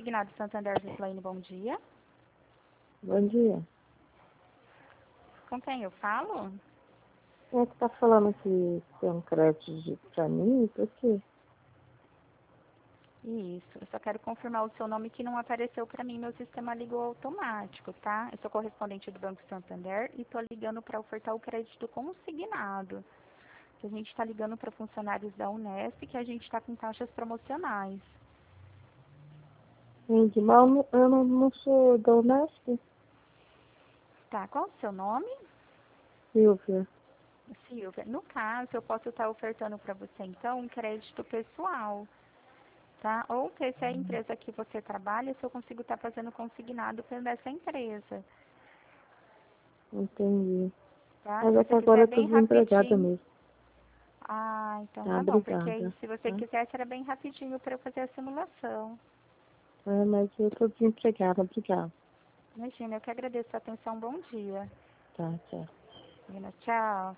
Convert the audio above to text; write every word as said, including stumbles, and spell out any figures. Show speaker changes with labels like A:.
A: Consignado Santander, Gislaine, bom dia.
B: Bom dia.
A: Com quem eu falo?
B: Quem é que tá falando que tem um crédito pra mim? Por quê?
A: Isso, eu só quero confirmar o seu nome que não apareceu para mim, meu sistema ligou automático, tá? Eu sou correspondente do Banco Santander e tô ligando para ofertar o crédito consignado. Que a gente está ligando para funcionários da Unesp, que a gente está com taxas promocionais.
B: Gente, mal eu não, não sou da Unesp.
A: Tá, qual o seu nome?
B: Silvia.
A: Silvia. No caso, eu posso estar ofertando para você, então, um crédito pessoal, tá? Ou que se é a empresa que você trabalha, se eu consigo estar fazendo consignado dessa empresa,
B: Entendi.
A: tá?
B: Mas
A: Se
B: é que
A: você
B: agora
A: quiser
B: eu tô
A: bem
B: desempregada
A: rapidinho.
B: mesmo.
A: Ah, então
B: Tá,
A: tá bom, porque aí,
B: obrigada.
A: se você
B: Tá?
A: quisesse, era bem rapidinho para eu fazer a simulação.
B: É, mas eu tô desempregada. Obrigada.
A: Imagina, eu que agradeço a atenção. Bom dia.
B: Tá, tchau.
A: Tchau.